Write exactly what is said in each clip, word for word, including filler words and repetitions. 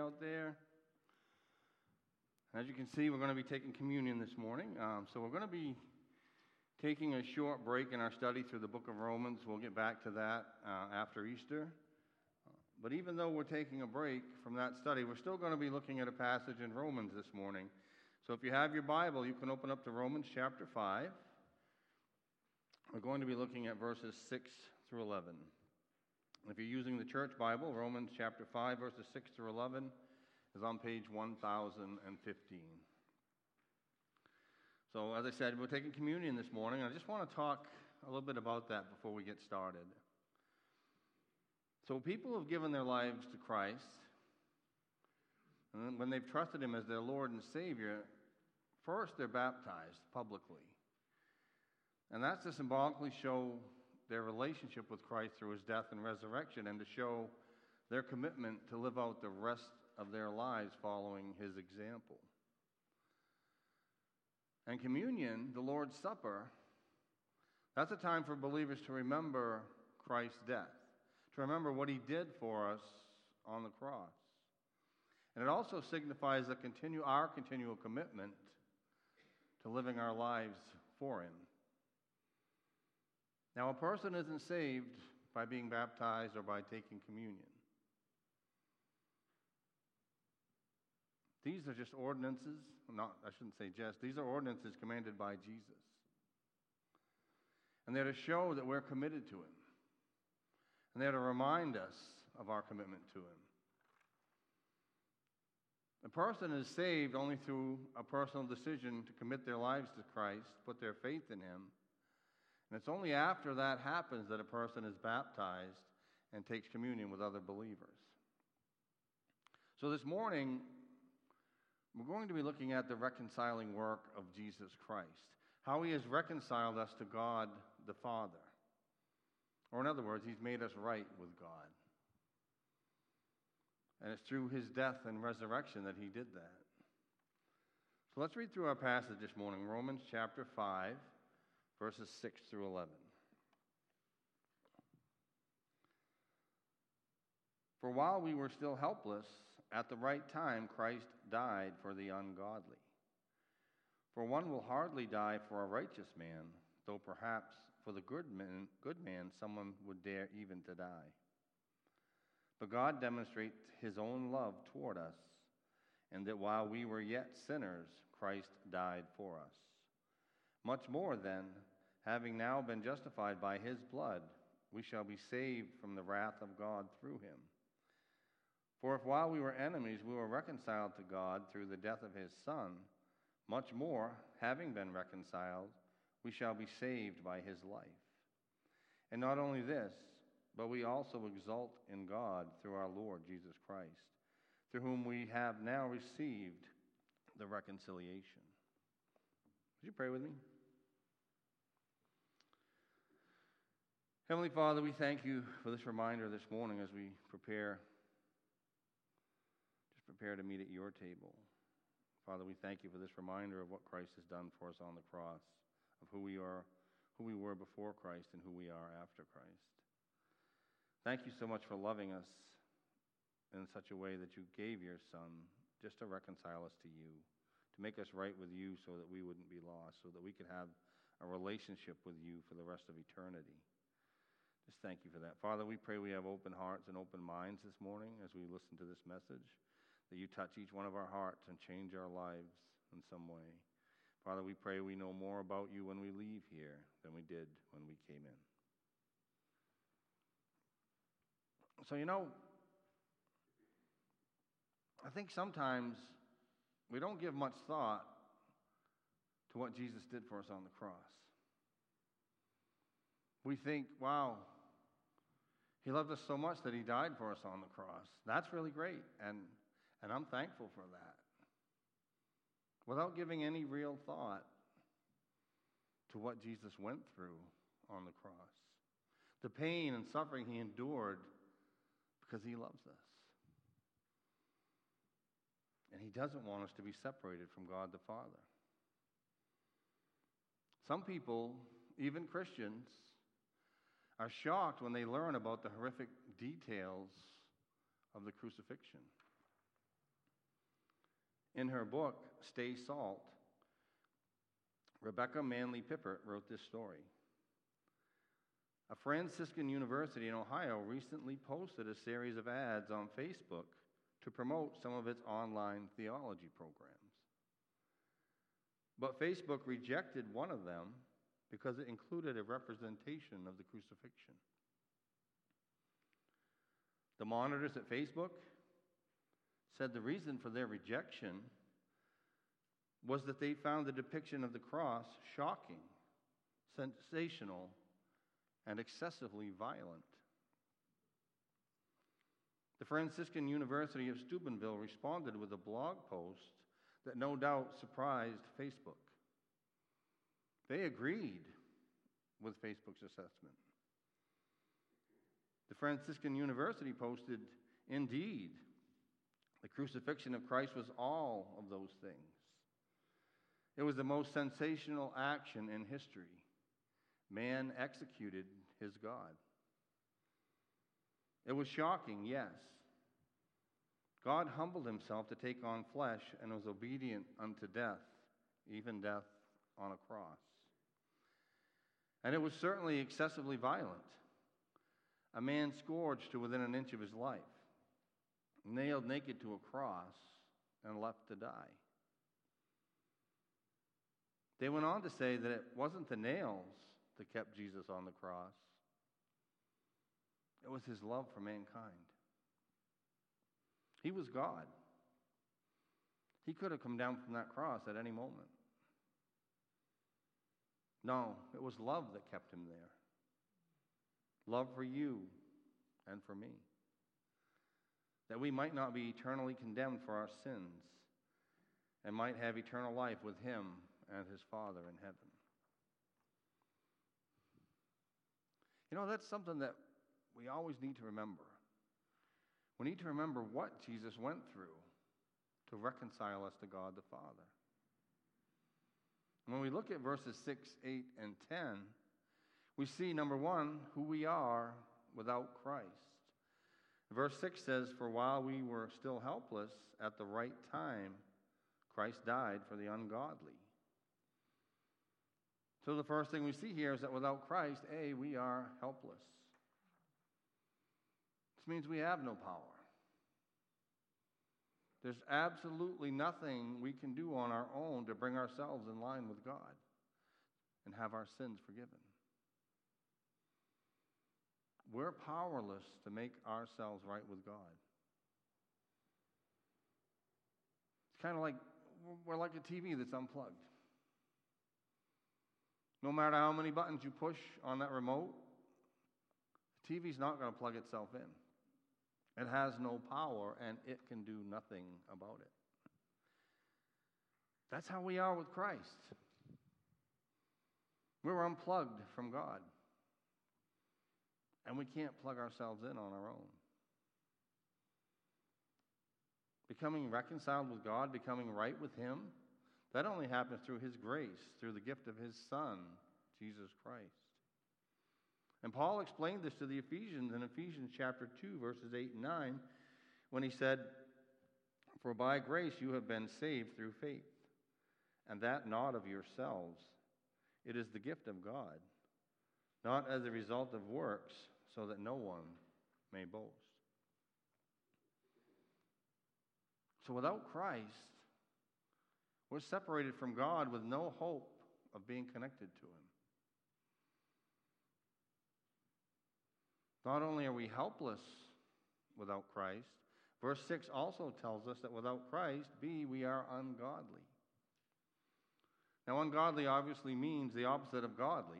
out there. As you can see, we're going to be taking communion this morning. Um, so we're going to be taking a short break in our study through the book of Romans. We'll get back to that uh, after Easter. But even though we're taking a break from that study, we're still going to be looking at a passage in Romans this morning. So if you have your Bible, you can open up to Romans chapter five. We're going to be looking at verses six through eleven. If you're using the church Bible, Romans chapter five, verses six through eleven is on page one thousand fifteen. So as I said, we're taking communion this morning. I just want to talk a little bit about that before we get started. So people have given their lives to Christ, and when they've trusted Him as their Lord and Savior, first they're baptized publicly. And that's to symbolically show their relationship with Christ through His death and resurrection, and to show their commitment to live out the rest of their lives following His example. And communion, the Lord's Supper, that's a time for believers to remember Christ's death, to remember what He did for us on the cross. And it also signifies a continue, our continual commitment to living our lives for Him. Now, a person isn't saved by being baptized or by taking communion. These are just ordinances, not, I shouldn't say just, these are ordinances commanded by Jesus. And they're to show that we're committed to Him. And they're to remind us of our commitment to Him. A person is saved only through a personal decision to commit their lives to Christ, put their faith in Him. And it's only after that happens that a person is baptized and takes communion with other believers. So this morning, we're going to be looking at the reconciling work of Jesus Christ, how He has reconciled us to God the Father. Or in other words, He's made us right with God. And it's through His death and resurrection that He did that. So let's read through our passage this morning, Romans chapter five, verses six through eleven. For while we were still helpless, at the right time Christ died for the ungodly. For one will hardly die for a righteous man, though perhaps for the good man, good man someone would dare even to die. But God demonstrates His own love toward us, and that while we were yet sinners, Christ died for us. Much more then, having now been justified by His blood, we shall be saved from the wrath of God through Him. For if while we were enemies we were reconciled to God through the death of His Son, much more, having been reconciled, we shall be saved by His life. And not only this, but we also exult in God through our Lord Jesus Christ, through whom we have now received the reconciliation. Would you pray with me? Heavenly Father, we thank You for this reminder this morning as we prepare, just prepare to meet at Your table. Father, we thank You for this reminder of what Christ has done for us on the cross, of who we are, who we were before Christ and who we are after Christ. Thank You so much for loving us in such a way that You gave Your Son just to reconcile us to You, to make us right with You so that we wouldn't be lost, so that we could have a relationship with You for the rest of eternity. Just thank You for that. Father, we pray we have open hearts and open minds this morning as we listen to this message, that You touch each one of our hearts and change our lives in some way. Father, we pray we know more about You when we leave here than we did when we came in. So, you know, I think sometimes we don't give much thought to what Jesus did for us on the cross. We think, wow, He loved us so much that He died for us on the cross. That's really great, and, and I'm thankful for that. Without giving any real thought to what Jesus went through on the cross, the pain and suffering He endured because He loves us. And He doesn't want us to be separated from God the Father. Some people, even Christians, are shocked when they learn about the horrific details of the crucifixion. In her book, Stay Salt, Rebecca Manley Pippert wrote this story. A Franciscan university in Ohio recently posted a series of ads on Facebook to promote some of its online theology programs. But Facebook rejected one of them because it included a representation of the crucifixion. The monitors at Facebook said the reason for their rejection was that they found the depiction of the cross shocking, sensational, and excessively violent. The Franciscan University of Steubenville responded with a blog post that no doubt surprised Facebook. They agreed with Facebook's assessment. The Franciscan University posted, "Indeed, the crucifixion of Christ was all of those things. It was the most sensational action in history. Man executed his God. It was shocking, yes. God humbled himself to take on flesh and was obedient unto death, even death on a cross. And it was certainly excessively violent. A man scourged to within an inch of his life, nailed naked to a cross, and left to die." They went on to say that it wasn't the nails that kept Jesus on the cross. It was his love for mankind. He was God. He could have come down from that cross at any moment. No, it was love that kept him there. Love for you and for me. That we might not be eternally condemned for our sins and might have eternal life with him and his Father in heaven. You know, that's something that we always need to remember. We need to remember what Jesus went through to reconcile us to God the Father. When we look at verses six, eight, and ten, we see, number one, who we are without Christ. Verse six says, "For while we were still helpless, at the right time, Christ died for the ungodly." So the first thing we see here is that without Christ, A, we are helpless. This means we have no power. There's absolutely nothing we can do on our own to bring ourselves in line with God and have our sins forgiven. We're powerless to make ourselves right with God. It's kind of like, we're like a T V that's unplugged. No matter how many buttons you push on that remote, the T V's not going to plug itself in. It has no power, and it can do nothing about it. That's how we are with Christ. We're unplugged from God. And we can't plug ourselves in on our own. Becoming reconciled with God, becoming right with him, that only happens through his grace, through the gift of his Son, Jesus Christ. And Paul explained this to the Ephesians in Ephesians chapter two, verses eight and nine, when he said, "For by grace you have been saved through faith, and that not of yourselves. It is the gift of God, not as a result of works, so that no one may boast." So without Christ, we're separated from God with no hope of being connected to him. Not only are we helpless without Christ, verse six also tells us that without Christ, B, we are ungodly. Now, ungodly obviously means the opposite of godly.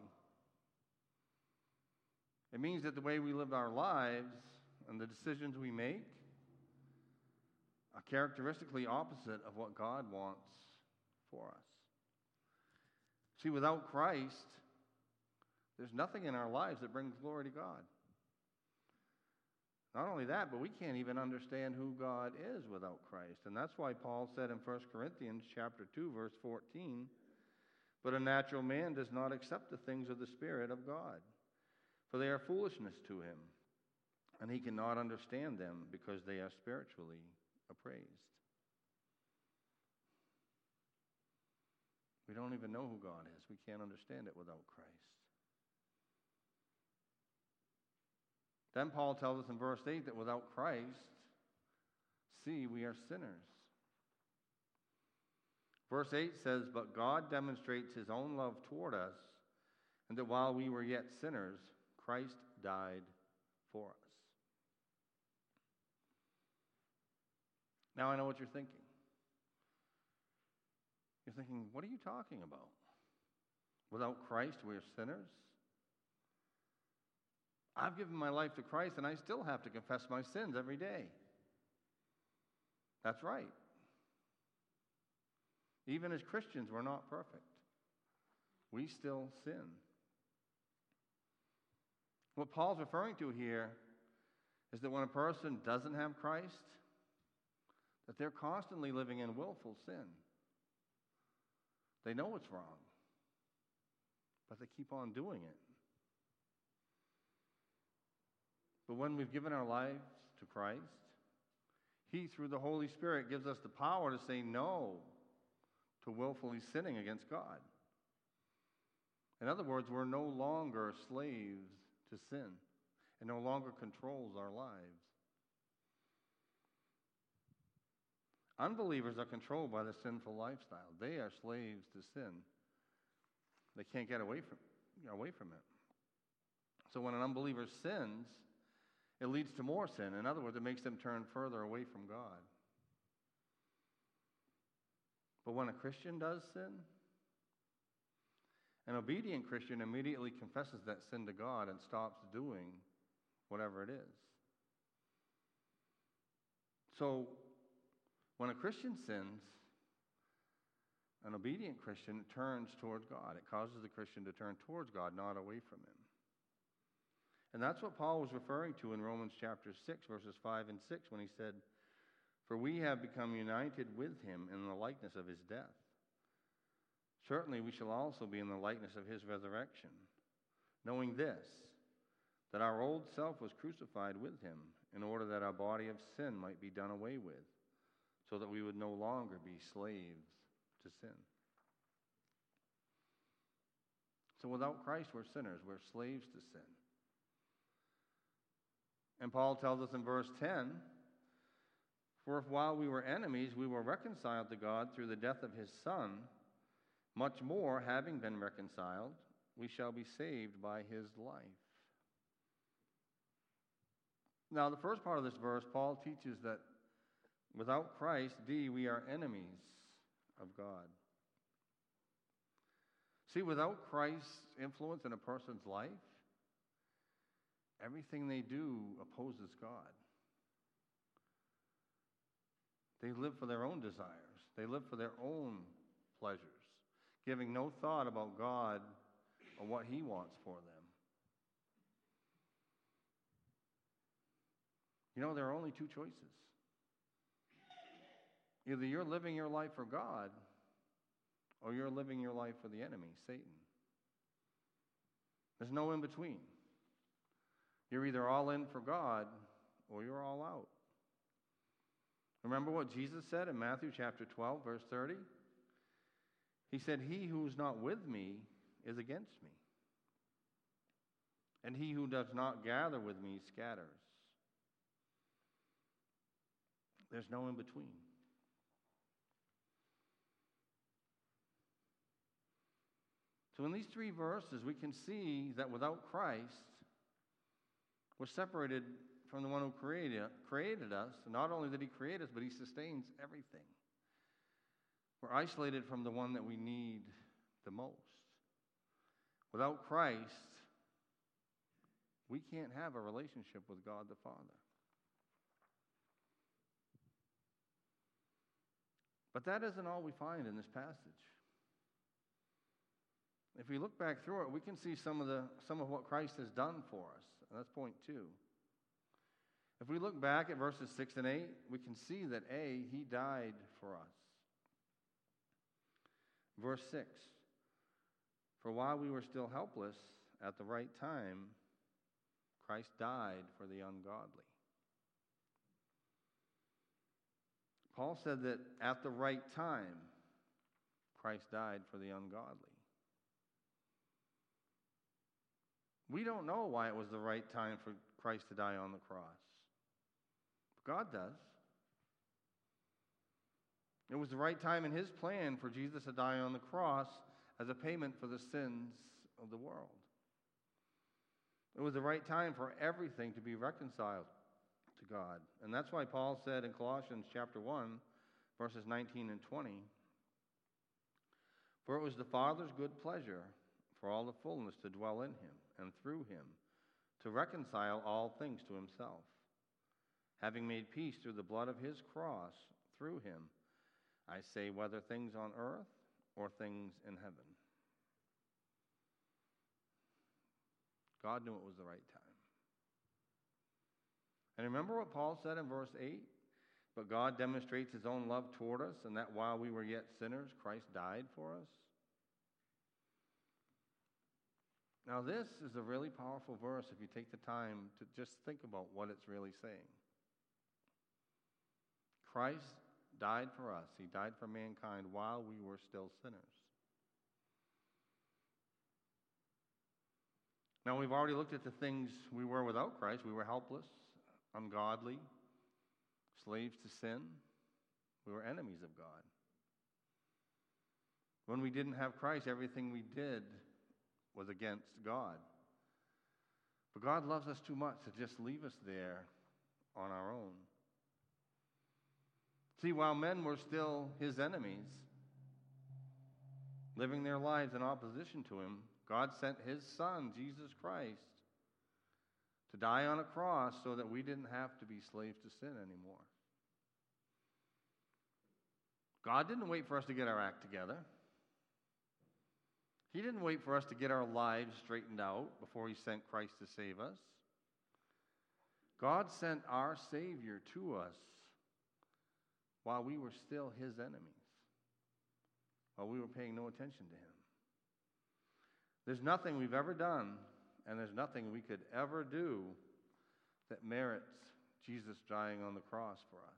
It means that the way we live our lives and the decisions we make are characteristically opposite of what God wants for us. See, without Christ, there's nothing in our lives that brings glory to God. Not only that, but we can't even understand who God is without Christ. And that's why Paul said in First Corinthians chapter two, verse fourteen, "But a natural man does not accept the things of the Spirit of God, for they are foolishness to him, and he cannot understand them because they are spiritually appraised." don't even know who God is. We can't understand it without Christ. Then Paul tells us in verse eight that without Christ, see, we are sinners. Verse eight says, but God demonstrates his own love toward us, and that while we were yet sinners, Christ died for us. Now I know what you're thinking. You're thinking, what are you talking about? Without Christ, we are sinners? I've given my life to Christ, and I still have to confess my sins every day. That's right. Even as Christians, we're not perfect. We still sin. What Paul's referring to here is that when a person doesn't have Christ, that they're constantly living in willful sin. They know it's wrong, but they keep on doing it. But when we've given our lives to Christ, he, through the Holy Spirit, gives us the power to say no to willfully sinning against God. In other words, we're no longer slaves to sin. It no longer controls our lives. Unbelievers are controlled by the sinful lifestyle. They are slaves to sin. They can't get away from, away from it. So when an unbeliever sins, it leads to more sin. In other words, it makes them turn further away from God. But when a Christian does sin, an obedient Christian immediately confesses that sin to God and stops doing whatever it is. So, when a Christian sins, an obedient Christian turns towards God. It causes the Christian to turn towards God, not away from him. And that's what Paul was referring to in Romans chapter six, verses five and six, when he said, for we have become united with him in the likeness of his death. Certainly we shall also be in the likeness of his resurrection, knowing this, that our old self was crucified with him, in order that our body of sin might be done away with, so that we would no longer be slaves to sin. So without Christ, we're sinners. We're slaves to sin. And Paul tells us in verse ten, for if while we were enemies, we were reconciled to God through the death of his Son, much more, having been reconciled, we shall be saved by his life. Now, the first part of this verse, Paul teaches that without Christ, D, we are enemies of God. See, without Christ's influence in a person's life, everything they do opposes God. They live for their own desires. They live for their own pleasures, giving no thought about God or what he wants for them. You know, there are only two choices. Either you're living your life for God, or you're living your life for the enemy, Satan. There's no in between. You're either all in for God, or you're all out. Remember what Jesus said in Matthew chapter twelve, verse thirty? He said, he who is not with me is against me, and he who does not gather with me scatters. There's no in between. So in these three verses, we can see that without Christ, we're separated from the one who created, created us. Not only did he create us, but he sustains everything. We're isolated from the one that we need the most. Without Christ, we can't have a relationship with God the Father. But that isn't all we find in this passage. If we look back through it, we can see some of the some of what Christ has done for us. And that's point two. If we look back at verses six and eight, we can see that A, he died for us. Verse six, for while we were still helpless, at the right time, Christ died for the ungodly. Paul said that at the right time, Christ died for the ungodly. We don't know why it was the right time for Christ to die on the cross. But God does. It was the right time in his plan for Jesus to die on the cross as a payment for the sins of the world. It was the right time for everything to be reconciled to God. And that's why Paul said in Colossians chapter one, verses nineteen and twenty, "For it was the Father's good pleasure for all the fullness to dwell in him, and through him to reconcile all things to himself, having made peace through the blood of his cross. Through him, I say, whether things on earth or things in heaven." God knew it was the right time. And remember what Paul said in verse eight? "But God demonstrates his own love toward us, and that while we were yet sinners, Christ died for us." Now this is a really powerful verse if you take the time to just think about what it's really saying. Christ died for us. He died for mankind while we were still sinners. Now, we've already looked at the things we were without Christ. We were helpless, ungodly, slaves to sin. We were enemies of God. When we didn't have Christ, everything we did was against God. But God loves us too much to just leave us there on our own. See, while men were still his enemies, living their lives in opposition to him, God sent his Son, Jesus Christ, to die on a cross so that we didn't have to be slaves to sin anymore. God didn't wait for us to get our act together. He didn't wait for us to get our lives straightened out before he sent Christ to save us. God sent our Savior to us while we were still his enemies, while we were paying no attention to him. There's nothing we've ever done, and there's nothing we could ever do that merits Jesus dying on the cross for us.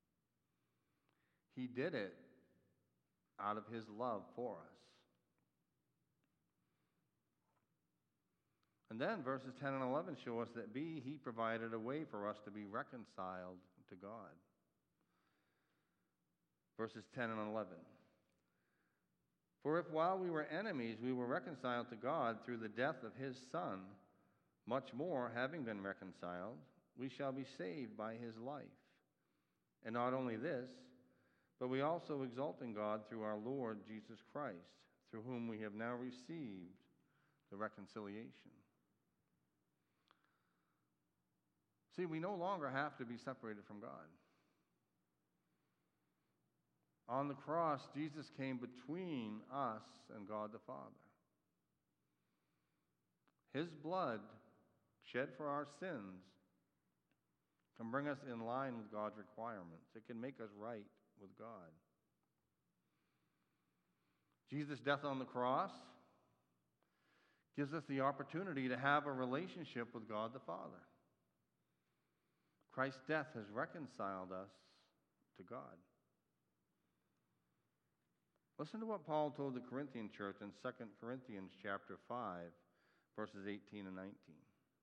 He did it out of his love for us. And then verses ten and eleven show us that B, he provided a way for us to be reconciled to God. Verses ten and eleven. "For if while we were enemies we were reconciled to God through the death of his Son, much more, having been reconciled, we shall be saved by his life. And not only this, but we also exult in God through our Lord Jesus Christ, through whom we have now received the reconciliation." See, we no longer have to be separated from God. On the cross, Jesus came between us and God the Father. His blood, shed for our sins, can bring us in line with God's requirements. It can make us right with God. Jesus' death on the cross gives us the opportunity to have a relationship with God the Father. Christ's death has reconciled us to God. Listen to what Paul told the Corinthian church in Second Corinthians chapter five, verses eighteen and nineteen.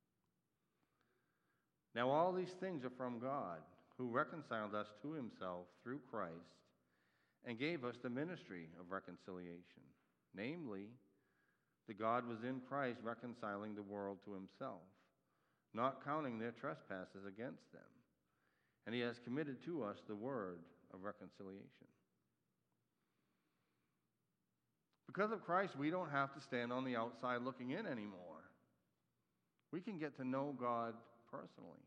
"Now all these things are from God, who reconciled us to himself through Christ, and gave us the ministry of reconciliation. Namely, that God was in Christ reconciling the world to himself, not counting their trespasses against them. And he has committed to us the word of reconciliation." Because of Christ, we don't have to stand on the outside looking in anymore. We can get to know God personally.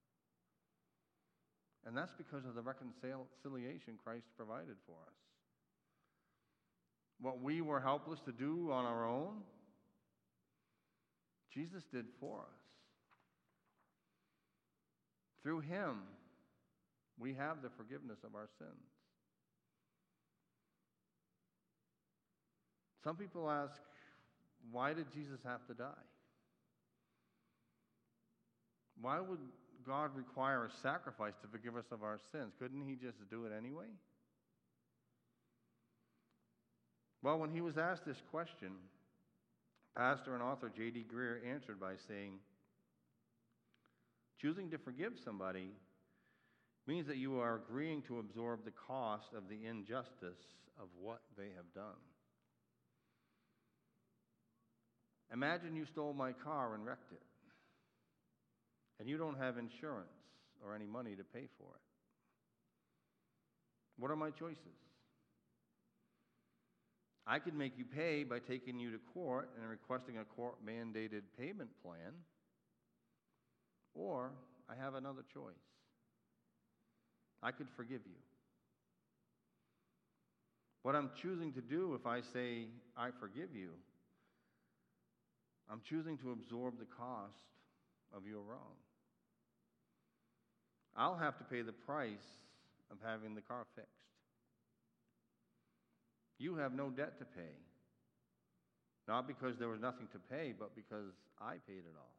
And that's because of the reconciliation Christ provided for us. What we were helpless to do on our own, Jesus did for us. Through him, we have the forgiveness of our sins. Some people ask, why did Jesus have to die? Why would God require a sacrifice to forgive us of our sins? Couldn't he just do it anyway? Well, when he was asked this question, pastor and author J D Greer answered by saying, choosing to forgive somebody means that you are agreeing to absorb the cost of the injustice of what they have done. Imagine you stole my car and wrecked it, and you don't have insurance or any money to pay for it. What are my choices? I could make you pay by taking you to court and requesting a court-mandated payment plan, or I have another choice. I could forgive you. What I'm choosing to do if I say, I forgive you, I'm choosing to absorb the cost of your wrong. I'll have to pay the price of having the car fixed. You have no debt to pay, not because there was nothing to pay, but because I paid it all.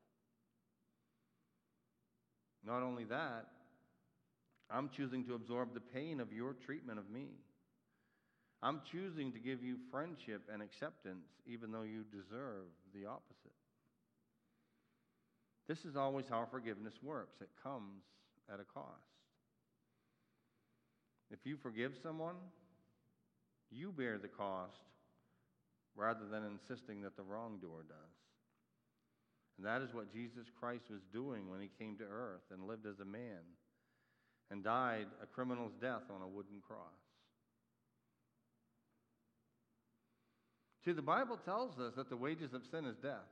Not only that, I'm choosing to absorb the pain of your treatment of me. I'm choosing to give you friendship and acceptance even though you deserve the opposite. This is always how forgiveness works. It comes at a cost. If you forgive someone, you bear the cost rather than insisting that the wrongdoer does. And that is what Jesus Christ was doing when he came to earth and lived as a man and died a criminal's death on a wooden cross. See, the Bible tells us that the wages of sin is death.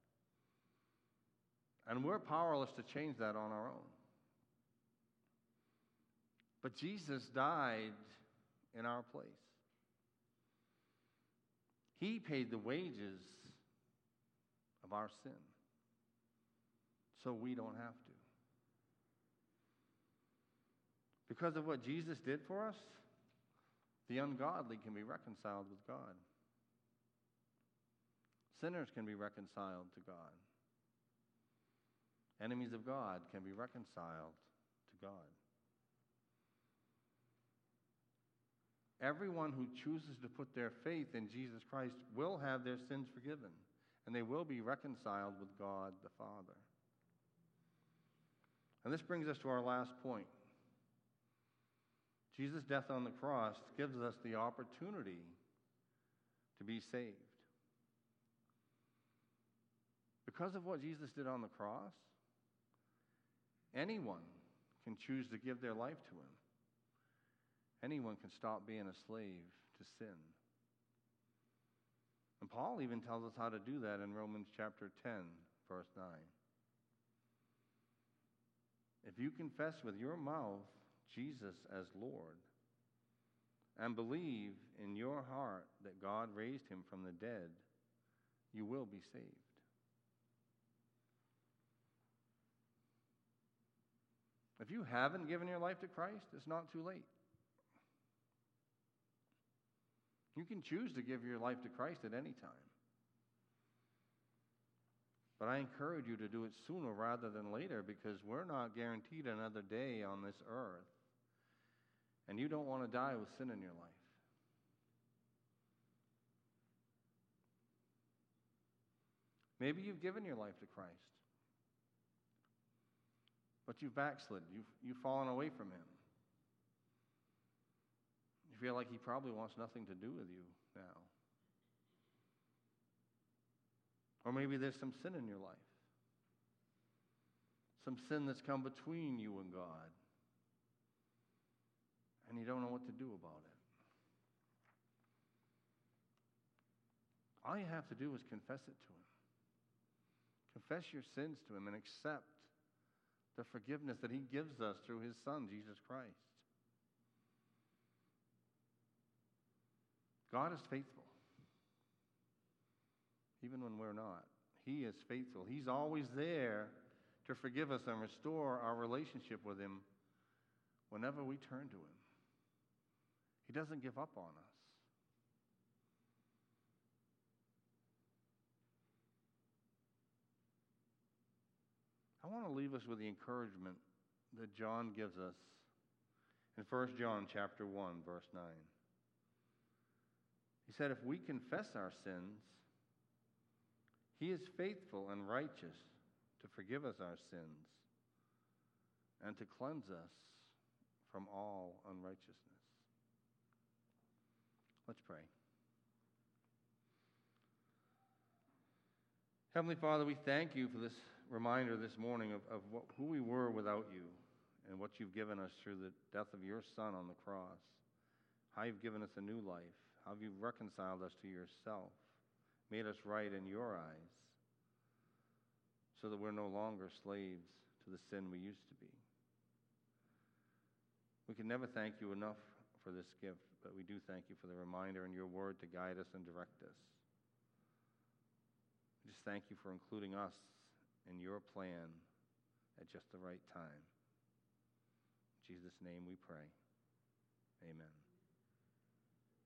And we're powerless to change that on our own. But Jesus died in our place. He paid the wages of our sin, so we don't have to. Because of what Jesus did for us, the ungodly can be reconciled with God. Sinners can be reconciled to God. Enemies of God can be reconciled to God. Everyone who chooses to put their faith in Jesus Christ will have their sins forgiven, and they will be reconciled with God the Father. And this brings us to our last point. Jesus' death on the cross gives us the opportunity to be saved. Because of what Jesus did on the cross, anyone can choose to give their life to him. Anyone can stop being a slave to sin. And Paul even tells us how to do that in Romans chapter ten, verse nine. If you confess with your mouth Jesus as Lord and believe in your heart that God raised him from the dead, you will be saved. If you haven't given your life to Christ, it's not too late. You can choose to give your life to Christ at any time. But I encourage you to do it sooner rather than later, because we're not guaranteed another day on this earth. And you don't want to die with sin in your life. Maybe you've given your life to Christ, but you've backslid. You've, you've fallen away from him. You feel like he probably wants nothing to do with you now. Or maybe there's some sin in your life. Some sin that's come between you and God. And you don't know what to do about it. All you have to do is confess it to him. Confess your sins to him and accept the forgiveness that he gives us through his Son, Jesus Christ. God is faithful, even when we're not. He is faithful. He's always there to forgive us and restore our relationship with him whenever we turn to him. He doesn't give up on us. I want to leave us with the encouragement that John gives us in First John chapter one, verse nine. He said, if we confess our sins, he is faithful and righteous to forgive us our sins and to cleanse us from all unrighteousness. Let's pray. Heavenly Father, we thank you for this reminder this morning of, of what, who we were without you and what you've given us through the death of your Son on the cross. How you've given us a new life. How you've reconciled us to yourself, made us right in your eyes, so that we're no longer slaves to the sin we used to be. We can never thank you enough for this gift, but we do thank you for the reminder in your word to guide us and direct us. We just thank you for including us in your plan at just the right time. In Jesus' name we pray. Amen.